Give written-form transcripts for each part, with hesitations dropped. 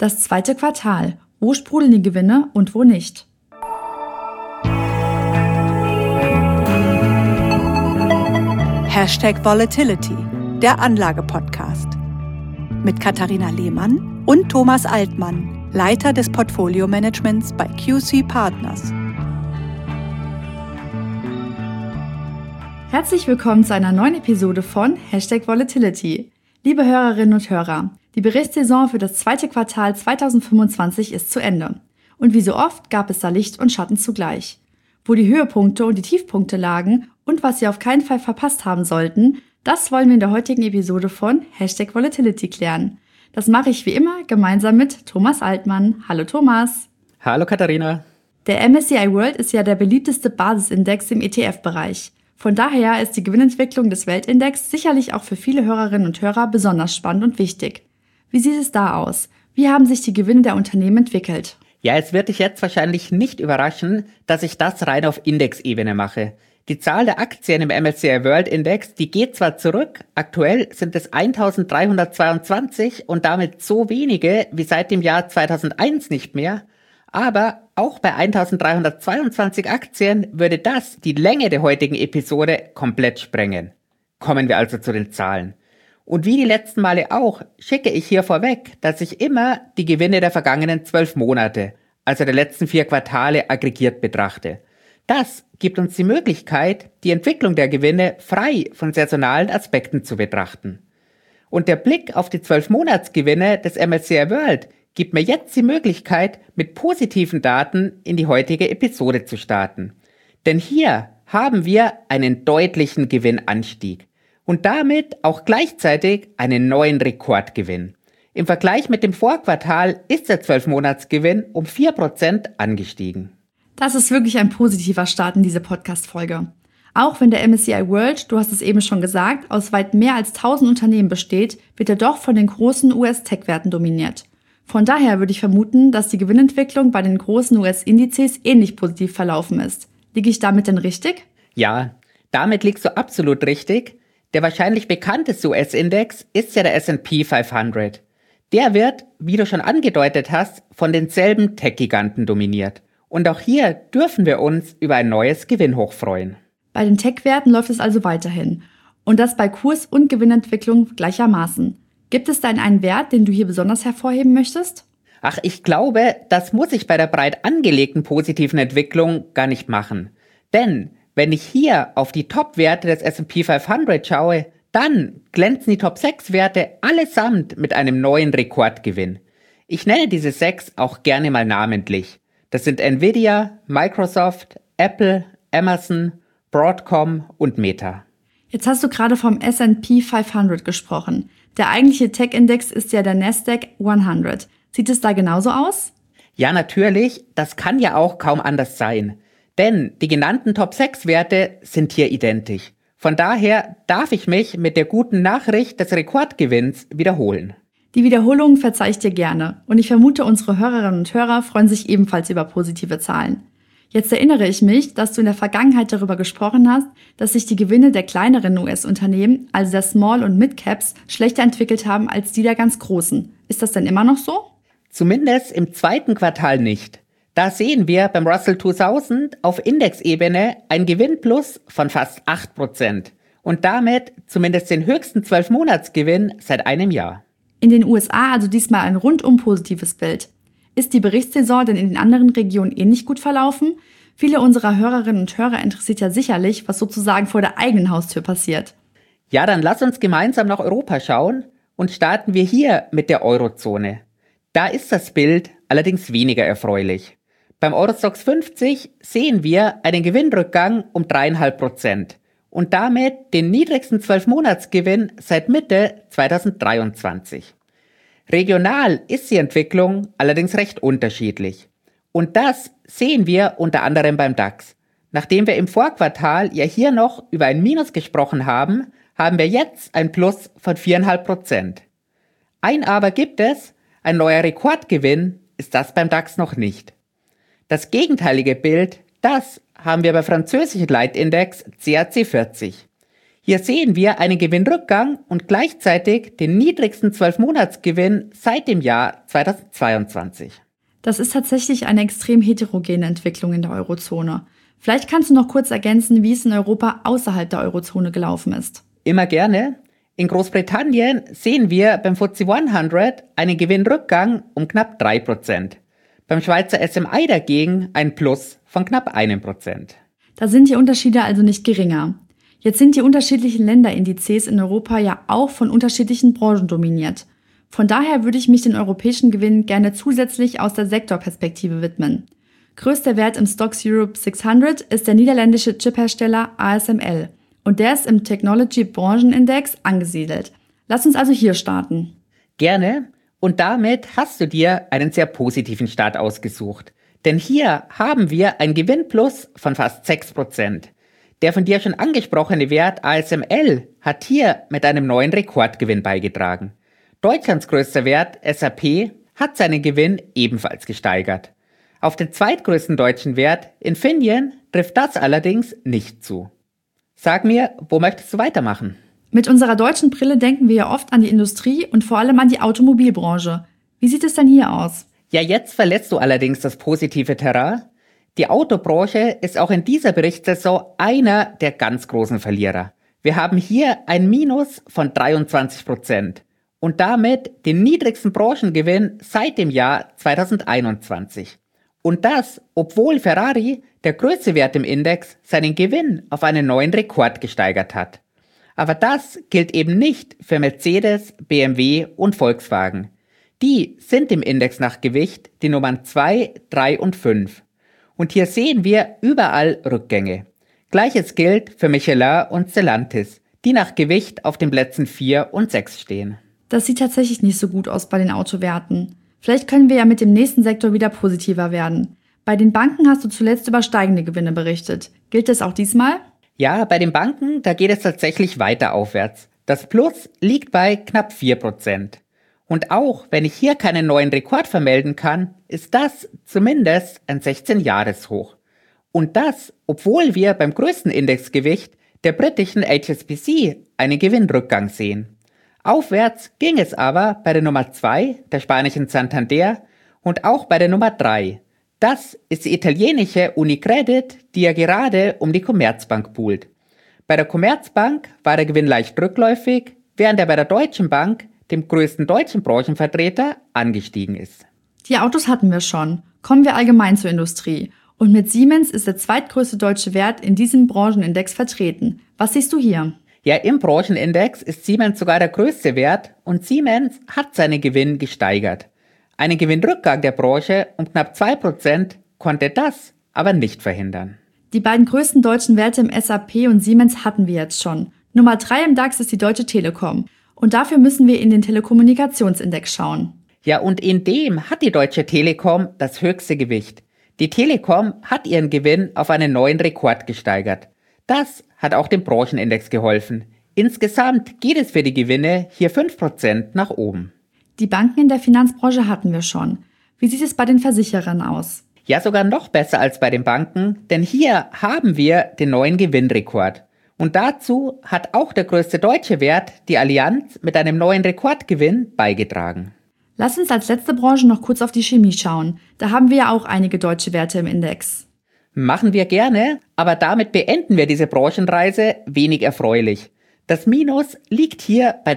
Das zweite Quartal. Wo sprudeln die Gewinne und wo nicht? #Volatility, der Anlage-Podcast. Mit Katharina Lehmann und Thomas Altmann, Leiter des Portfolio-Managements bei QC Partners. Herzlich willkommen zu einer neuen Episode von #Volatility. Liebe Hörerinnen und Hörer, die Berichtssaison für das zweite Quartal 2025 ist zu Ende. Und wie so oft gab es da Licht und Schatten zugleich. Wo die Höhepunkte und die Tiefpunkte lagen und was Sie auf keinen Fall verpasst haben sollten, das wollen wir in der heutigen Episode von #Volatility klären. Das mache ich wie immer gemeinsam mit Thomas Altmann. Hallo Thomas. Hallo Katharina. Der MSCI World ist ja der beliebteste Basisindex im ETF-Bereich. Von daher ist die Gewinnentwicklung des Weltindex sicherlich auch für viele Hörerinnen und Hörer besonders spannend und wichtig. Wie sieht es da aus? Wie haben sich die Gewinne der Unternehmen entwickelt? Ja, es wird dich jetzt wahrscheinlich nicht überraschen, dass ich das rein auf Indexebene mache. Die Zahl der Aktien im MSCI World Index, die geht zwar zurück, aktuell sind es 1322 und damit so wenige wie seit dem Jahr 2001 nicht mehr, aber auch bei 1322 Aktien würde das die Länge der heutigen Episode komplett sprengen. Kommen wir also zu den Zahlen. Und wie die letzten Male auch, schicke ich hier vorweg, dass ich immer die Gewinne der vergangenen 12 Monate, also der letzten 4 Quartale, aggregiert betrachte. Das gibt uns die Möglichkeit, die Entwicklung der Gewinne frei von saisonalen Aspekten zu betrachten. Und der Blick auf die 12-Monats-Gewinne des MSCI World gibt mir jetzt die Möglichkeit, mit positiven Daten in die heutige Episode zu starten. Denn hier haben wir einen deutlichen Gewinnanstieg und damit auch gleichzeitig einen neuen Rekordgewinn. Im Vergleich mit dem Vorquartal ist der 12-Monats-Gewinn um 4% angestiegen. Das ist wirklich ein positiver Start in diese Podcast-Folge. Auch wenn der MSCI World, du hast es eben schon gesagt, aus weit mehr als 1000 Unternehmen besteht, wird er doch von den großen US-Tech-Werten dominiert. Von daher würde ich vermuten, dass die Gewinnentwicklung bei den großen US-Indizes ähnlich positiv verlaufen ist. Liege ich damit denn richtig? Ja, damit liegst du absolut richtig. Der wahrscheinlich bekannteste US-Index ist ja der S&P 500. Der wird, wie du schon angedeutet hast, von denselben Tech-Giganten dominiert. Und auch hier dürfen wir uns über ein neues Gewinnhoch freuen. Bei den Tech-Werten läuft es also weiterhin. Und das bei Kurs- und Gewinnentwicklung gleichermaßen. Gibt es denn einen Wert, den du hier besonders hervorheben möchtest? Ach, ich glaube, das muss ich bei der breit angelegten positiven Entwicklung gar nicht machen. Denn wenn ich hier auf die Top-Werte des S&P 500 schaue, dann glänzen die Top 6 Werte allesamt mit einem neuen Rekordgewinn. Ich nenne diese 6 auch gerne mal namentlich. Das sind Nvidia, Microsoft, Apple, Amazon, Broadcom und Meta. Jetzt hast du gerade vom S&P 500 gesprochen. Der eigentliche Tech-Index ist ja der Nasdaq 100. Sieht es da genauso aus? Ja, natürlich. Das kann ja auch kaum anders sein. Denn die genannten Top-6-Werte sind hier identisch. Von daher darf ich mich mit der guten Nachricht des Rekordgewinns wiederholen. Die Wiederholung verzeihe ich dir gerne. Und ich vermute, unsere Hörerinnen und Hörer freuen sich ebenfalls über positive Zahlen. Jetzt erinnere ich mich, dass du in der Vergangenheit darüber gesprochen hast, dass sich die Gewinne der kleineren US-Unternehmen, also der Small- und Mid-Caps, schlechter entwickelt haben als die der ganz großen. Ist das denn immer noch so? Zumindest im zweiten Quartal nicht. Da sehen wir beim Russell 2000 auf Indexebene ein Gewinnplus von fast 8% und damit zumindest den höchsten 12-Monats-Gewinn seit einem Jahr. In den USA also diesmal ein rundum positives Bild. Ist die Berichtssaison denn in den anderen Regionen ähnlich gut verlaufen? Viele unserer Hörerinnen und Hörer interessiert ja sicherlich, was sozusagen vor der eigenen Haustür passiert. Ja, dann lass uns gemeinsam nach Europa schauen und starten wir hier mit der Eurozone. Da ist das Bild allerdings weniger erfreulich. Beim Eurostoxx 50 sehen wir einen Gewinnrückgang um 3,5% und damit den niedrigsten 12-Monats-Gewinn seit Mitte 2023. Regional ist die Entwicklung allerdings recht unterschiedlich. Und das sehen wir unter anderem beim DAX. Nachdem wir im Vorquartal ja hier noch über ein Minus gesprochen haben, haben wir jetzt ein Plus von 4,5%. Ein Aber gibt es, ein neuer Rekordgewinn ist das beim DAX noch nicht. Das gegenteilige Bild, das haben wir beim französischen Leitindex CAC 40. Hier sehen wir einen Gewinnrückgang und gleichzeitig den niedrigsten 12-Monats-Gewinn seit dem Jahr 2022. Das ist tatsächlich eine extrem heterogene Entwicklung in der Eurozone. Vielleicht kannst du noch kurz ergänzen, wie es in Europa außerhalb der Eurozone gelaufen ist. Immer gerne. In Großbritannien sehen wir beim FTSE 100 einen Gewinnrückgang um knapp 3%. Beim Schweizer SMI dagegen ein Plus von knapp 1%. Da sind die Unterschiede also nicht geringer. Jetzt sind die unterschiedlichen Länderindizes in Europa ja auch von unterschiedlichen Branchen dominiert. Von daher würde ich mich den europäischen Gewinn gerne zusätzlich aus der Sektorperspektive widmen. Größter Wert im Stocks Europe 600 ist der niederländische Chiphersteller ASML und der ist im Technology Branchenindex angesiedelt. Lass uns also hier starten. Gerne. Und damit hast du dir einen sehr positiven Start ausgesucht. Denn hier haben wir ein Gewinnplus von fast 6%. Der von dir schon angesprochene Wert ASML hat hier mit einem neuen Rekordgewinn beigetragen. Deutschlands größter Wert SAP hat seinen Gewinn ebenfalls gesteigert. Auf den zweitgrößten deutschen Wert Infineon trifft das allerdings nicht zu. Sag mir, wo möchtest du weitermachen? Mit unserer deutschen Brille denken wir ja oft an die Industrie und vor allem an die Automobilbranche. Wie sieht es denn hier aus? Ja, jetzt verlässt du allerdings das positive Terrain. Die Autobranche ist auch in dieser Berichtssaison einer der ganz großen Verlierer. Wir haben hier ein Minus von 23% und damit den niedrigsten Branchengewinn seit dem Jahr 2021. Und das, obwohl Ferrari, der größte Wert im Index, seinen Gewinn auf einen neuen Rekord gesteigert hat. Aber das gilt eben nicht für Mercedes, BMW und Volkswagen. Die sind im Index nach Gewicht die Nummern 2, 3 und 5. Und hier sehen wir überall Rückgänge. Gleiches gilt für Michelin und Stellantis, die nach Gewicht auf den Plätzen 4 und 6 stehen. Das sieht tatsächlich nicht so gut aus bei den Autowerten. Vielleicht können wir ja mit dem nächsten Sektor wieder positiver werden. Bei den Banken hast du zuletzt über steigende Gewinne berichtet. Gilt das auch diesmal? Ja, bei den Banken, da geht es tatsächlich weiter aufwärts. Das Plus liegt bei knapp 4%. Und auch wenn ich hier keinen neuen Rekord vermelden kann, ist das zumindest ein 16-Jahres-Hoch. Und das, obwohl wir beim größten Indexgewicht der britischen HSBC einen Gewinnrückgang sehen. Aufwärts ging es aber bei der Nummer 2, der spanischen Santander, und auch bei der Nummer 3. Das ist die italienische Unicredit, die ja gerade um die Commerzbank buhlt. Bei der Commerzbank war der Gewinn leicht rückläufig, während er bei der Deutschen Bank, dem größten deutschen Branchenvertreter, angestiegen ist. Die Autos hatten wir schon. Kommen wir allgemein zur Industrie. Und mit Siemens ist der zweitgrößte deutsche Wert in diesem Branchenindex vertreten. Was siehst du hier? Ja, im Branchenindex ist Siemens sogar der größte Wert und Siemens hat seinen Gewinn gesteigert. Einen Gewinnrückgang der Branche um knapp 2% konnte das aber nicht verhindern. Die beiden größten deutschen Werte im SAP und Siemens hatten wir jetzt schon. Nummer 3 im DAX ist die Deutsche Telekom. Und dafür müssen wir in den Telekommunikationsindex schauen. Ja, und in dem hat die Deutsche Telekom das höchste Gewicht. Die Telekom hat ihren Gewinn auf einen neuen Rekord gesteigert. Das hat auch dem Branchenindex geholfen. Insgesamt geht es für die Gewinne hier 5% nach oben. Die Banken in der Finanzbranche hatten wir schon. Wie sieht es bei den Versicherern aus? Ja, sogar noch besser als bei den Banken, denn hier haben wir den neuen Gewinnrekord. Und dazu hat auch der größte deutsche Wert, die Allianz, mit einem neuen Rekordgewinn beigetragen. Lass uns als letzte Branche noch kurz auf die Chemie schauen. Da haben wir ja auch einige deutsche Werte im Index. Machen wir gerne, aber damit beenden wir diese Branchenreise wenig erfreulich. Das Minus liegt hier bei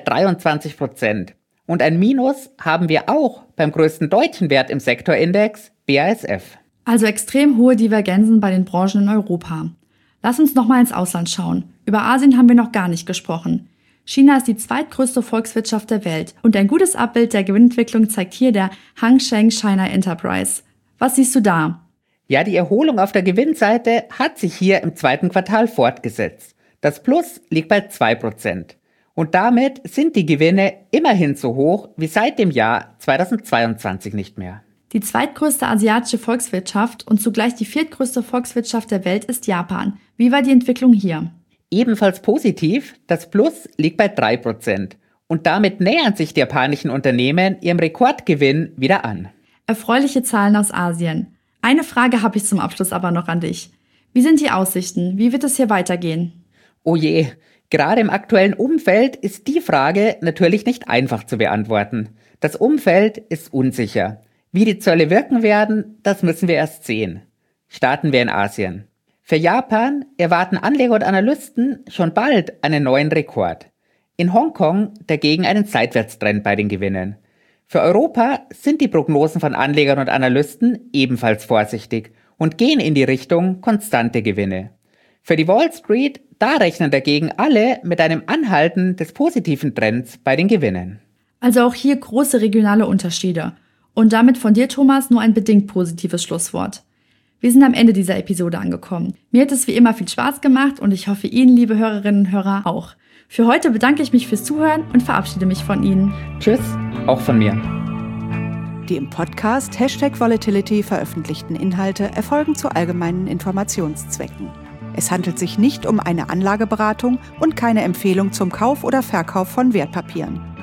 23%. Und ein Minus haben wir auch beim größten deutschen Wert im Sektorindex, BASF. Also extrem hohe Divergenzen bei den Branchen in Europa. Lass uns nochmal ins Ausland schauen. Über Asien haben wir noch gar nicht gesprochen. China ist die zweitgrößte Volkswirtschaft der Welt und ein gutes Abbild der Gewinnentwicklung zeigt hier der Hang Seng China Enterprise. Was siehst du da? Ja, die Erholung auf der Gewinnseite hat sich hier im zweiten Quartal fortgesetzt. Das Plus liegt bei 2%. Und damit sind die Gewinne immerhin so hoch wie seit dem Jahr 2022 nicht mehr. Die zweitgrößte asiatische Volkswirtschaft und zugleich die viertgrößte Volkswirtschaft der Welt ist Japan. Wie war die Entwicklung hier? Ebenfalls positiv, das Plus liegt bei 3%. Und damit nähern sich die japanischen Unternehmen ihrem Rekordgewinn wieder an. Erfreuliche Zahlen aus Asien. Eine Frage habe ich zum Abschluss aber noch an dich. Wie sind die Aussichten? Wie wird es hier weitergehen? Oh je, Gerade im aktuellen Umfeld ist die Frage natürlich nicht einfach zu beantworten. Das Umfeld ist unsicher. Wie die Zölle wirken werden, das müssen wir erst sehen. Starten wir in Asien. Für Japan erwarten Anleger und Analysten schon bald einen neuen Rekord. In Hongkong dagegen einen Seitwärtstrend bei den Gewinnen. Für Europa sind die Prognosen von Anlegern und Analysten ebenfalls vorsichtig und gehen in die Richtung konstante Gewinne. Für die Wall Street, da rechnen dagegen alle mit einem Anhalten des positiven Trends bei den Gewinnen. Also auch hier große regionale Unterschiede. Und damit von dir, Thomas, nur ein bedingt positives Schlusswort. Wir sind am Ende dieser Episode angekommen. Mir hat es wie immer viel Spaß gemacht und ich hoffe Ihnen, liebe Hörerinnen und Hörer, auch. Für heute bedanke ich mich fürs Zuhören und verabschiede mich von Ihnen. Tschüss, auch von mir. Die im Podcast #Volatility veröffentlichten Inhalte erfolgen zu allgemeinen Informationszwecken. Es handelt sich nicht um eine Anlageberatung und keine Empfehlung zum Kauf oder Verkauf von Wertpapieren.